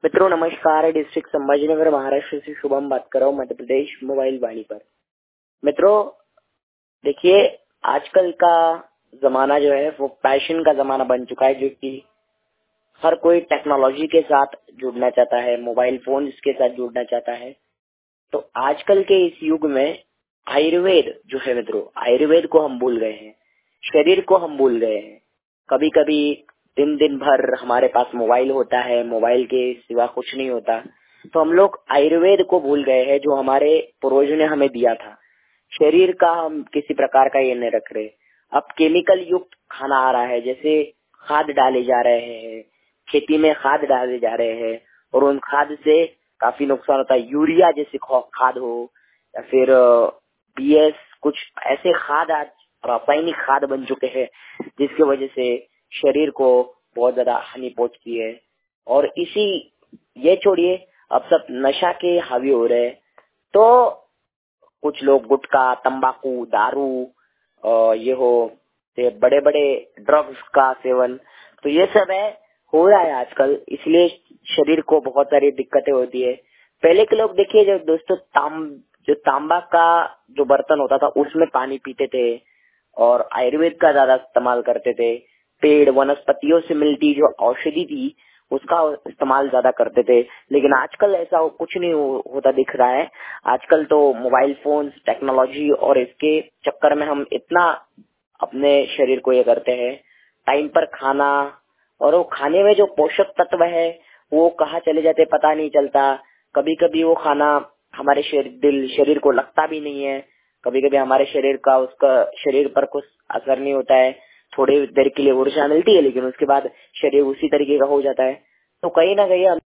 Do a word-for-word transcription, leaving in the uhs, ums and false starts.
मित्रों नमस्कार। डिस्ट्रिक्ट संभाजीनगर महाराष्ट्र से शुभम बात कर रहा हूँ, मध्य प्रदेश मोबाइल वाणी पर। मित्रों देखिए, आजकल का जमाना जो है वो पैशन का जमाना बन चुका है, जो कि हर कोई टेक्नोलॉजी के साथ जुड़ना चाहता है, मोबाइल फोन के साथ जुड़ना चाहता है। तो आजकल के इस युग में आयुर्वेद जो है मित्रों, आयुर्वेद को हम भूल गए हैं, शरीर को हम भूल गए हैं। कभी कभी दिन दिन भर हमारे पास मोबाइल होता है, मोबाइल के सिवा कुछ नहीं होता, तो हम लोग आयुर्वेद को भूल गए हैं, जो हमारे पूर्वजों ने हमें दिया था। शरीर का हम किसी प्रकार का ये नहीं रख रहे। अब केमिकल युक्त खाना आ रहा है, जैसे खाद डाले जा रहे हैं, खेती में खाद डाले जा रहे हैं, और उन खाद से काफी नुकसान होता है। यूरिया जैसे खाद हो या फिर बीएस, कुछ ऐसे खाद आज रासायनिक खाद बन चुके हैं, जिसकी वजह से शरीर को बहुत ज्यादा हानि पहुंचती है। और इसी ये छोड़िए, अब सब नशा के हावी हो रहे हैं। तो कुछ लोग गुटखा, तंबाकू, दारू, ये हो बड़े बड़े ड्रग्स का सेवन, तो ये सब है हो रहा है आजकल। इसलिए शरीर को बहुत सारी दिक्कतें होती है। पहले के लोग देखिए, जो दोस्तों ताम जो तांबा का जो बर्तन होता था उसमें पानी पीते थे और आयुर्वेद का ज्यादा इस्तेमाल करते थे। पेड़ वनस्पतियों से मिलती जो औषधि थी उसका इस्तेमाल ज्यादा करते थे। लेकिन आजकल ऐसा कुछ नहीं हो, होता दिख रहा है। आजकल तो मोबाइल फोन, टेक्नोलॉजी और इसके चक्कर में हम इतना अपने शरीर को ये करते हैं। टाइम पर खाना, और वो खाने में जो पोषक तत्व है वो कहाँ चले जाते पता नहीं चलता। कभी कभी वो खाना हमारे शरीर दिल शरीर को लगता भी नहीं है। कभी कभी हमारे शरीर का उसका शरीर पर कुछ असर नहीं होता है। थोड़ी देर के लिए ऊर्जा मिलती है, लेकिन उसके बाद शरीर उसी तरीके का हो जाता है। तो कहीं ना कहीं